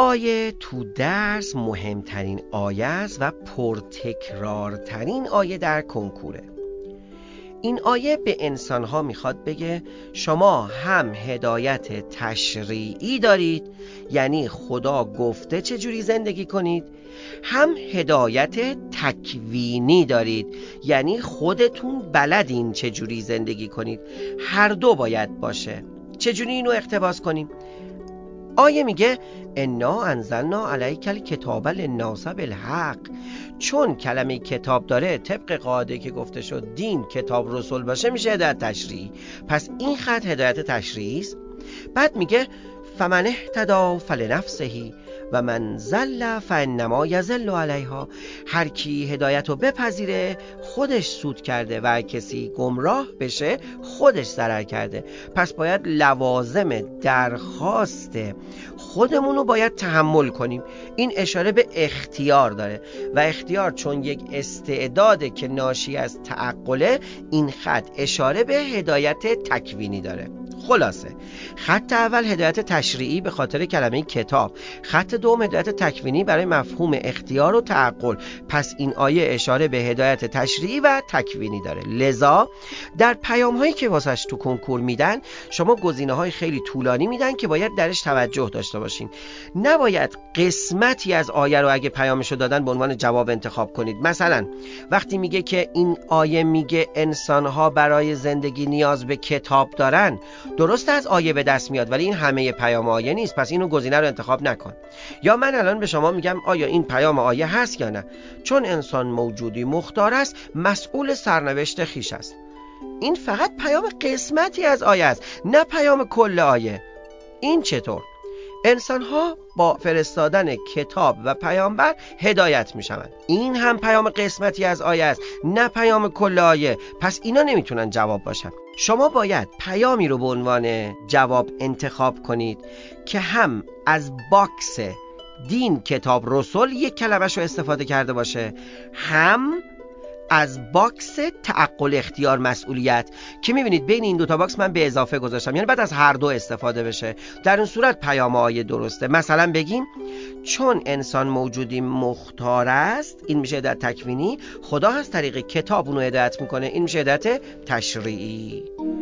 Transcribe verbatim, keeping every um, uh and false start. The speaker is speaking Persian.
آیه تو درس مهمترین آیه است و پرتکرارترین آیه در کنکوره. این آیه به انسانها میخواد بگه شما هم هدایت تشریعی دارید، یعنی خدا گفته چجوری زندگی کنید، هم هدایت تکوینی دارید، یعنی خودتون بلدین چجوری زندگی کنید. هر دو باید باشه. چجوری اینو اقتباس کنیم؟ آیه میگه انا انزلنا علیک الکتاب للناس بالحق. چون کلمه کتاب داره، طبق قاعده که گفته شد دین کتاب رسول باشه، میشه هدایت تشریعی. پس این خط هدایت تشریعی است. بعد میگه فمن اهتدی فلنفسه و من ضل فانما یضل علیها. هر کی هدایت رو بپذیره خودش سود کرده و کسی گمراه بشه خودش ضرر کرده. پس باید لوازم درخواست خودمون رو باید تحمل کنیم. این اشاره به اختیار داره و اختیار چون یک استعداده که ناشی از تعقله، این خط اشاره به هدایت تکوینی داره. خلاصه خط اول هدایت تشریعی به خاطر کلمه کتاب، خط دوم هدایت تکوینی برای مفهوم اختیار و تعقل. پس این آیه اشاره به هدایت تشریعی و تکوینی داره. لذا در پیام هایی که واسش تو کنکور میدن، شما گزینه های خیلی طولانی میدن که باید درش توجه داشته باشین. نباید قسمتی از آیه رو اگه پیامشو دادن به عنوان جواب انتخاب کنید. مثلا وقتی میگه که این آیه میگه انسانها برای زندگی نیاز به کتاب دارن، درست از آیه به دست میاد ولی این همه پیام آیه نیست، پس اینو گزینه رو انتخاب نکن. یا من الان به شما میگم آیا این پیام آیه هست یا نه؟ چون انسان موجودی مختار است، مسئول سرنوشت خیش است. این فقط پیام قسمتی از آیه است، نه پیام کل آیه. این چطور؟ انسان‌ها با فرستادن کتاب و پیامبر هدایت میشوند. این هم پیام قسمتی از آیه است، نه پیام کل آیه. پس اینا نمیتونن جواب باشن. شما باید پیامی رو به عنوان جواب انتخاب کنید که هم از باکس دین کتاب رسول یک کلمش رو استفاده کرده باشه، هم از باکس تعقل اختیار مسئولیت، که میبینید بین این دوتا باکس من به اضافه گذاشتم، یعنی بعد از هر دو استفاده بشه. در این صورت پیام آیه درسته. مثلا بگیم چون انسان موجودی مختار است، این میشه هدایت تکوینی، خدا از طریق کتاب اونو هدایت میکنه، این میشه هدایت تشریعی.